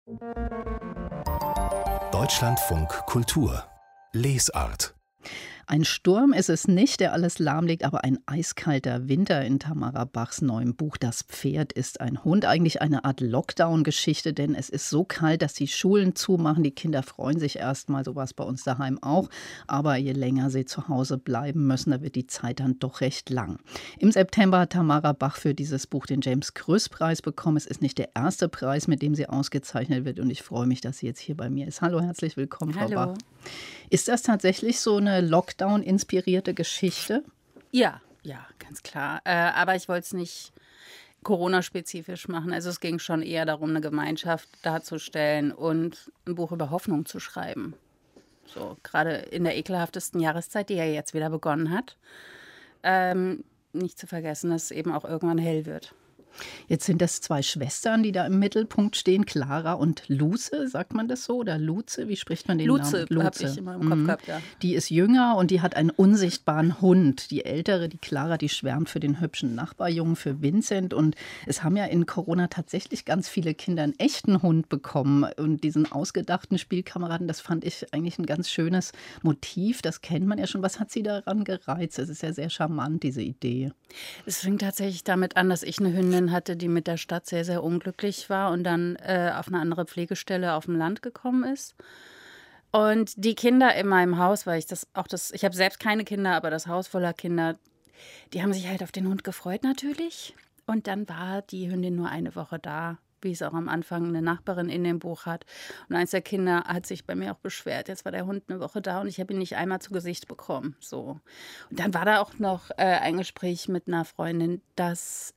Deutschlandfunk Kultur Lesart. Ein Sturm ist es nicht, der alles lahmlegt, aber ein eiskalter Winter in Tamara Bachs neuem Buch Das Pferd ist ein Hund. Eigentlich eine Art Lockdown-Geschichte, denn es ist so kalt, dass die Schulen zumachen. Die Kinder freuen sich erstmal, so war es bei uns daheim auch. Aber je länger sie zu Hause bleiben müssen, da wird die Zeit dann doch recht lang. Im September hat Tamara Bach für dieses Buch den James-Kröss-Preis bekommen. Es ist nicht der erste Preis, mit dem sie ausgezeichnet wird. Und ich freue mich, dass sie jetzt hier bei mir ist. Hallo, herzlich willkommen, Frau Bach. Ist das tatsächlich so eine Lockdown-inspirierte Geschichte? Ja, ganz klar. Aber ich wollte es nicht Corona-spezifisch machen. Also es ging schon eher darum, eine Gemeinschaft darzustellen und ein Buch über Hoffnung zu schreiben. So, gerade in der ekelhaftesten Jahreszeit, die ja jetzt wieder begonnen hat. Nicht zu vergessen, dass es eben auch irgendwann hell wird. Jetzt sind das zwei Schwestern, die da im Mittelpunkt stehen, Clara und Luce, sagt man das so? Oder Luce, wie spricht man den Namen? Luce, habe ich immer im Kopf gehabt, ja. Die ist jünger und die hat einen unsichtbaren Hund. Die ältere, die Clara, die schwärmt für den hübschen Nachbarjungen, für Vincent. Und es haben ja in Corona tatsächlich ganz viele Kinder einen echten Hund bekommen. Und diesen ausgedachten Spielkameraden, das fand ich eigentlich ein ganz schönes Motiv. Das kennt man ja schon. Was hat Sie daran gereizt? Es ist ja sehr charmant, diese Idee. Es fing tatsächlich damit an, dass ich eine Hündin hatte, die mit der Stadt sehr, sehr unglücklich war und dann auf eine andere Pflegestelle auf dem Land gekommen ist. Und die Kinder in meinem Haus, weil ich habe selbst keine Kinder, aber das Haus voller Kinder, die haben sich halt auf den Hund gefreut natürlich. Und dann war die Hündin nur eine Woche da, wie es auch am Anfang eine Nachbarin in dem Buch hat. Und eins der Kinder hat sich bei mir auch beschwert. Jetzt war der Hund eine Woche da und ich habe ihn nicht einmal zu Gesicht bekommen. So. Und dann war da auch noch ein Gespräch mit einer Freundin, dass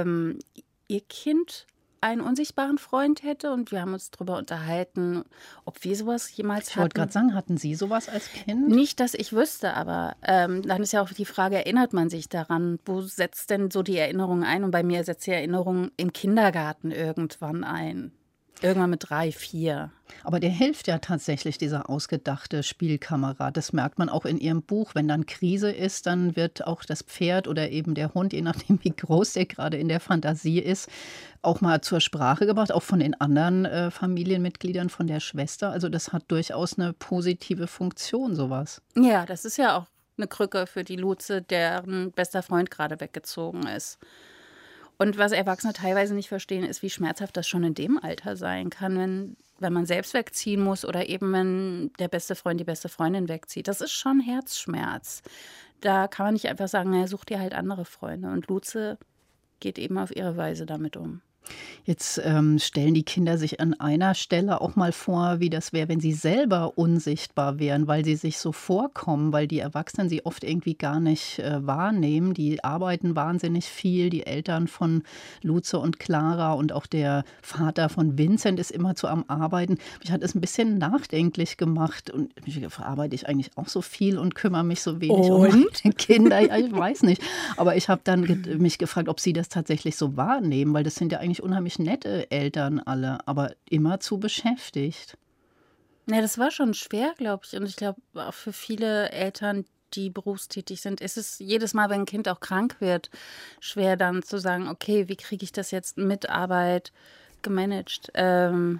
ihr Kind einen unsichtbaren Freund hätte. Und wir haben uns darüber unterhalten, ob wir sowas jemals hatten. Ich wollte gerade sagen, hatten Sie sowas als Kind? Nicht, dass ich wüsste, aber dann ist ja auch die Frage, erinnert man sich daran? Wo setzt denn so die Erinnerung ein? Und bei mir setzt die Erinnerung im Kindergarten irgendwann ein. Irgendwann mit 3, 4. Aber der hilft ja tatsächlich, dieser ausgedachte Spielkamerad. Das merkt man auch in Ihrem Buch. Wenn dann Krise ist, dann wird auch das Pferd oder eben der Hund, je nachdem wie groß der gerade in der Fantasie ist, auch mal zur Sprache gebracht, auch von den anderen Familienmitgliedern, von der Schwester. Also das hat durchaus eine positive Funktion, sowas. Ja, das ist ja auch eine Krücke für die Luce, deren bester Freund gerade weggezogen ist. Und was Erwachsene teilweise nicht verstehen, ist, wie schmerzhaft das schon in dem Alter sein kann, wenn man selbst wegziehen muss oder eben wenn der beste Freund die beste Freundin wegzieht. Das ist schon Herzschmerz. Da kann man nicht einfach sagen, naja, such dir halt andere Freunde. Und Luce geht eben auf ihre Weise damit um. Jetzt stellen die Kinder sich an einer Stelle auch mal vor, wie das wäre, wenn sie selber unsichtbar wären, weil sie sich so vorkommen, weil die Erwachsenen sie oft irgendwie gar nicht wahrnehmen. Die arbeiten wahnsinnig viel, die Eltern von Luce und Clara und auch der Vater von Vincent ist immerzu am Arbeiten. Mich hat es ein bisschen nachdenklich gemacht und mich gefragt, arbeite ich eigentlich auch so viel und kümmere mich so wenig um meine Kinder? Ja, ich weiß nicht. Aber ich habe dann mich gefragt, ob sie das tatsächlich so wahrnehmen, weil das sind ja eigentlich unheimlich nette Eltern alle, aber immer zu beschäftigt. Ja, das war schon schwer, glaube ich. Und ich glaube, auch für viele Eltern, die berufstätig sind, ist es jedes Mal, wenn ein Kind auch krank wird, schwer dann zu sagen, okay, wie kriege ich das jetzt mit Arbeit gemanagt? Eine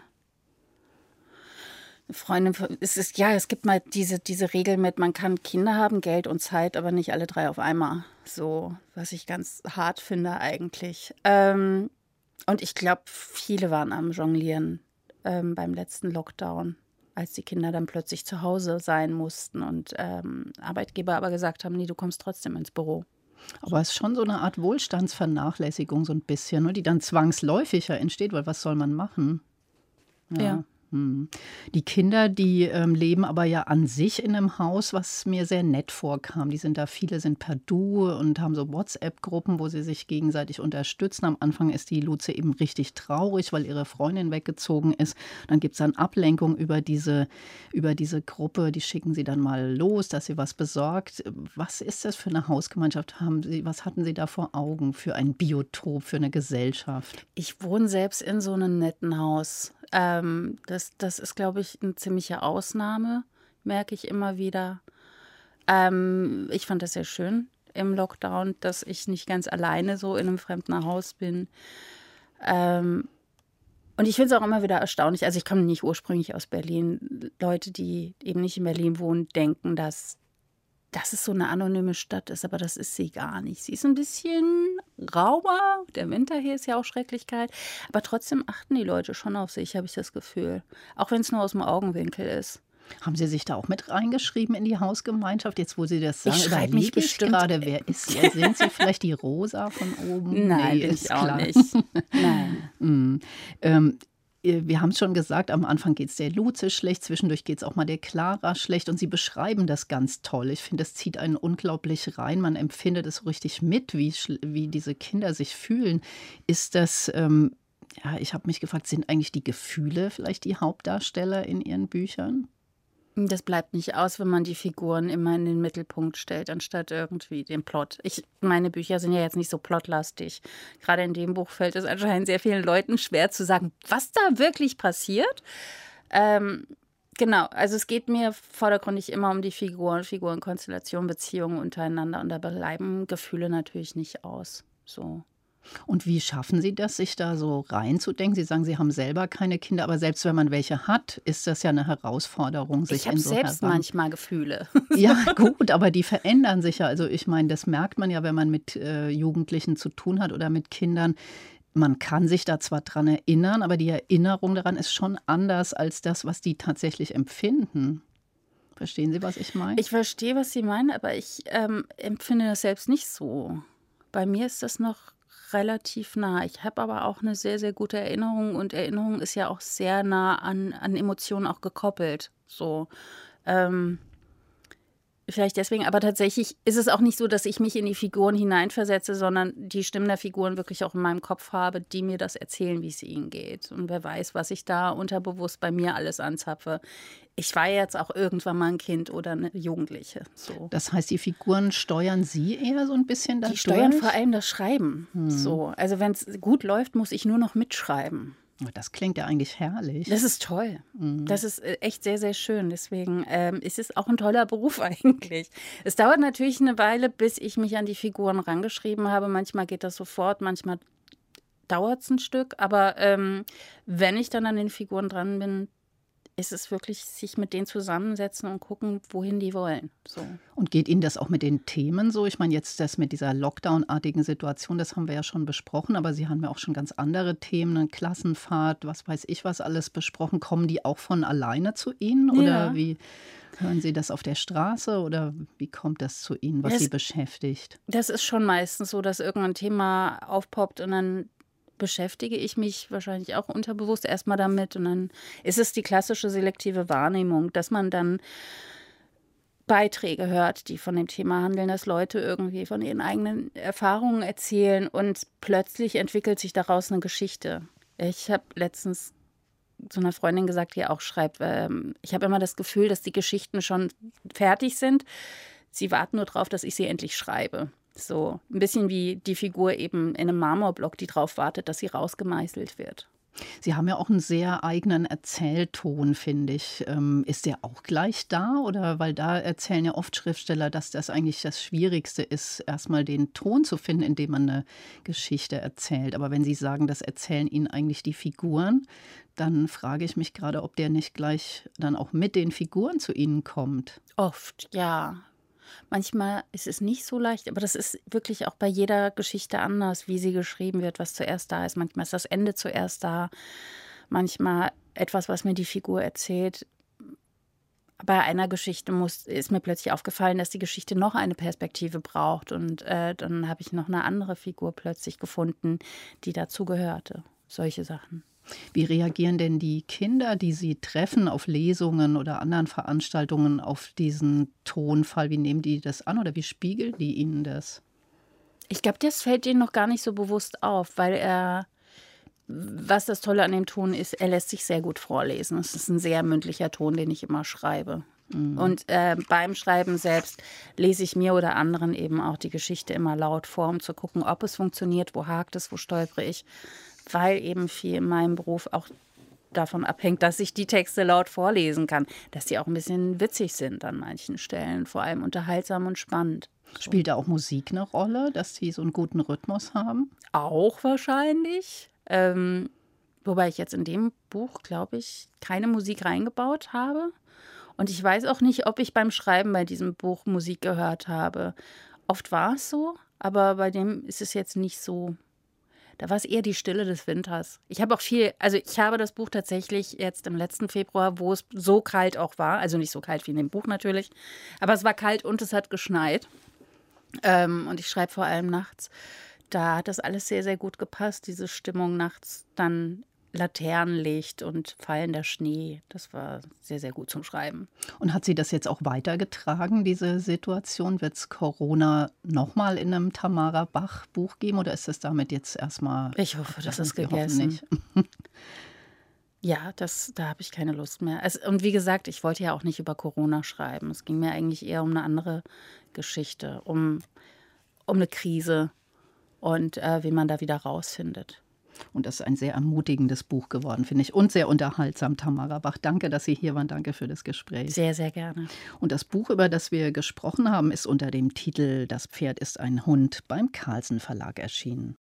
Freundin, es gibt mal diese Regel mit, man kann Kinder haben, Geld und Zeit, aber nicht alle 3 auf einmal. So, was ich ganz hart finde eigentlich. Und ich glaube, viele waren am Jonglieren beim letzten Lockdown, als die Kinder dann plötzlich zu Hause sein mussten und Arbeitgeber aber gesagt haben, nee, du kommst trotzdem ins Büro. Aber es ist schon so eine Art Wohlstandsvernachlässigung so ein bisschen, ne, die dann zwangsläufig ja entsteht, weil was soll man machen? Ja. Die Kinder, die leben aber ja an sich in einem Haus, was mir sehr nett vorkam. Viele sind per Du und haben so WhatsApp-Gruppen, wo sie sich gegenseitig unterstützen. Am Anfang ist die Luce eben richtig traurig, weil ihre Freundin weggezogen ist. Dann gibt es dann Ablenkung über diese Gruppe. Die schicken sie dann mal los, dass sie was besorgt. Was ist das für eine Hausgemeinschaft? Was hatten Sie da vor Augen für ein Biotop, für eine Gesellschaft? Ich wohne selbst in so einem netten Haus. Das ist, glaube ich, eine ziemliche Ausnahme, merke ich immer wieder. Ich fand das sehr schön im Lockdown, dass ich nicht ganz alleine so in einem fremden Haus bin. Und ich finde es auch immer wieder erstaunlich, also ich komme nicht ursprünglich aus Berlin. Leute, die eben nicht in Berlin wohnen, denken, dass es so eine anonyme Stadt ist, aber das ist sie gar nicht. Sie ist ein bisschen rauer, der Winter hier ist ja auch schrecklich kalt, aber trotzdem achten die Leute schon auf sich, habe ich das Gefühl. Auch wenn es nur aus dem Augenwinkel ist. Haben Sie sich da auch mit reingeschrieben in die Hausgemeinschaft? Jetzt, wo Sie das sagen, Ich schreibe mich überlege ich bestimmt. gerade, wer ist Sie? Sind Sie vielleicht die Rosa von oben? Nein, Nee, bin ist ich auch klar. nicht. Nein. Wir haben es schon gesagt, am Anfang geht es der Luze schlecht, zwischendurch geht es auch mal der Clara schlecht und Sie beschreiben das ganz toll. Ich finde, das zieht einen unglaublich rein. Man empfindet es so richtig mit, wie diese Kinder sich fühlen. Ist das, ja, ich habe mich gefragt, sind eigentlich die Gefühle vielleicht die Hauptdarsteller in Ihren Büchern? Das bleibt nicht aus, wenn man die Figuren immer in den Mittelpunkt stellt, anstatt irgendwie den Plot. Meine Bücher sind ja jetzt nicht so plotlastig. Gerade in dem Buch fällt es anscheinend sehr vielen Leuten schwer zu sagen, was da wirklich passiert. Genau, also es geht mir vordergründig immer um die Figurenkonstellation, Beziehungen untereinander und da bleiben Gefühle natürlich nicht aus. So. Und wie schaffen Sie das, sich da so reinzudenken? Sie sagen, Sie haben selber keine Kinder, aber selbst wenn man welche hat, ist das ja eine Herausforderung, sich Ich habe in so selbst manchmal Gefühle. Ja, gut, aber die verändern sich ja. Also ich meine, das merkt man ja, wenn man mit Jugendlichen zu tun hat oder mit Kindern. Man kann sich da zwar dran erinnern, aber die Erinnerung daran ist schon anders als das, was die tatsächlich empfinden. Verstehen Sie, was ich meine? Ich verstehe, was Sie meinen, aber ich empfinde das selbst nicht so. Bei mir ist das noch relativ nah. Ich habe aber auch eine sehr, sehr gute Erinnerung und Erinnerung ist ja auch sehr nah an Emotionen auch gekoppelt. So. Vielleicht deswegen, aber tatsächlich ist es auch nicht so, dass ich mich in die Figuren hineinversetze, sondern die Stimmen der Figuren wirklich auch in meinem Kopf habe, die mir das erzählen, wie es ihnen geht. Und wer weiß, was ich da unterbewusst bei mir alles anzapfe. Ich war jetzt auch irgendwann mal ein Kind oder eine Jugendliche. So. Das heißt, die Figuren steuern Sie eher so ein bisschen dadurch? Die steuern vor allem das Schreiben. So. Also wenn es gut läuft, muss ich nur noch mitschreiben. Das klingt ja eigentlich herrlich. Das ist toll. Das ist echt sehr, sehr schön. Deswegen ist es auch ein toller Beruf eigentlich. Es dauert natürlich eine Weile, bis ich mich an die Figuren rangeschrieben habe. Manchmal geht das sofort, manchmal dauert es ein Stück. Aber wenn ich dann an den Figuren dran bin, ist es wirklich sich mit denen zusammensetzen und gucken, wohin die wollen. So. Und geht Ihnen das auch mit den Themen so? Ich meine, jetzt das mit dieser Lockdown-artigen Situation, das haben wir ja schon besprochen, aber Sie haben ja auch schon ganz andere Themen, eine Klassenfahrt, was weiß ich was alles besprochen. Kommen die auch von alleine zu Ihnen oder Ja. wie hören Sie das auf der Straße oder wie kommt das zu Ihnen, was Sie beschäftigt? Das ist schon meistens so, dass irgendein Thema aufpoppt und dann beschäftige ich mich wahrscheinlich auch unterbewusst erstmal damit und dann ist es die klassische selektive Wahrnehmung, dass man dann Beiträge hört, die von dem Thema handeln, dass Leute irgendwie von ihren eigenen Erfahrungen erzählen und plötzlich entwickelt sich daraus eine Geschichte. Ich habe letztens zu einer Freundin gesagt, die auch schreibt, ich habe immer das Gefühl, dass die Geschichten schon fertig sind. Sie warten nur darauf, dass ich sie endlich schreibe. So ein bisschen wie die Figur eben in einem Marmorblock, die darauf wartet, dass sie rausgemeißelt wird. Sie haben ja auch einen sehr eigenen Erzählton, finde ich. Ist der auch gleich da? Oder weil da erzählen ja oft Schriftsteller, dass das eigentlich das Schwierigste ist, erstmal den Ton zu finden, in dem man eine Geschichte erzählt. Aber wenn Sie sagen, das erzählen Ihnen eigentlich die Figuren, dann frage ich mich gerade, ob der nicht gleich dann auch mit den Figuren zu Ihnen kommt. Oft, ja. Manchmal ist es nicht so leicht, aber das ist wirklich auch bei jeder Geschichte anders, wie sie geschrieben wird, was zuerst da ist. Manchmal ist das Ende zuerst da, manchmal etwas, was mir die Figur erzählt. Bei einer Geschichte ist mir plötzlich aufgefallen, dass die Geschichte noch eine Perspektive braucht. Und dann habe ich noch eine andere Figur plötzlich gefunden, die dazu gehörte. Solche Sachen. Wie reagieren denn die Kinder, die Sie treffen auf Lesungen oder anderen Veranstaltungen, auf diesen Tonfall? Wie nehmen die das an oder wie spiegeln die Ihnen das? Ich glaube, das fällt ihnen noch gar nicht so bewusst auf, weil was das Tolle an dem Ton ist, er lässt sich sehr gut vorlesen. Es ist ein sehr mündlicher Ton, den ich immer schreibe. Und beim Schreiben selbst lese ich mir oder anderen eben auch die Geschichte immer laut vor, um zu gucken, ob es funktioniert, wo hakt es, wo stolpere ich. Weil eben viel in meinem Beruf auch davon abhängt, dass ich die Texte laut vorlesen kann, dass die auch ein bisschen witzig sind an manchen Stellen, vor allem unterhaltsam und spannend. So. Spielt da auch Musik eine Rolle, dass die so einen guten Rhythmus haben? Auch wahrscheinlich. Wobei ich jetzt in dem Buch, glaube ich, keine Musik reingebaut habe. Und ich weiß auch nicht, ob ich beim Schreiben bei diesem Buch Musik gehört habe. Oft war es so, aber bei dem ist es jetzt nicht so. Da war es eher die Stille des Winters. Ich habe das Buch tatsächlich jetzt im letzten Februar, wo es so kalt auch war, also nicht so kalt wie in dem Buch natürlich, aber es war kalt und es hat geschneit. Und ich schreibe vor allem nachts. Da hat das alles sehr, sehr gut gepasst, diese Stimmung nachts, dann Laternenlicht und fallender Schnee. Das war sehr, sehr gut zum Schreiben. Und hat sie das jetzt auch weitergetragen, diese Situation? Wird es Corona nochmal in einem Tamara Bach-Buch geben oder ist es damit jetzt erstmal? Ich hoffe, das ist Sie hoffen gegessen. nicht. Ja, da habe ich keine Lust mehr. Und wie gesagt, ich wollte ja auch nicht über Corona schreiben. Es ging mir eigentlich eher um eine andere Geschichte, um eine Krise und wie man da wieder rausfindet. Und das ist ein sehr ermutigendes Buch geworden, finde ich. Und sehr unterhaltsam, Tamara Bach. Danke, dass Sie hier waren. Danke für das Gespräch. Sehr, sehr gerne. Und das Buch, über das wir gesprochen haben, ist unter dem Titel »Das Pferd ist ein Hund« beim Carlsen Verlag erschienen.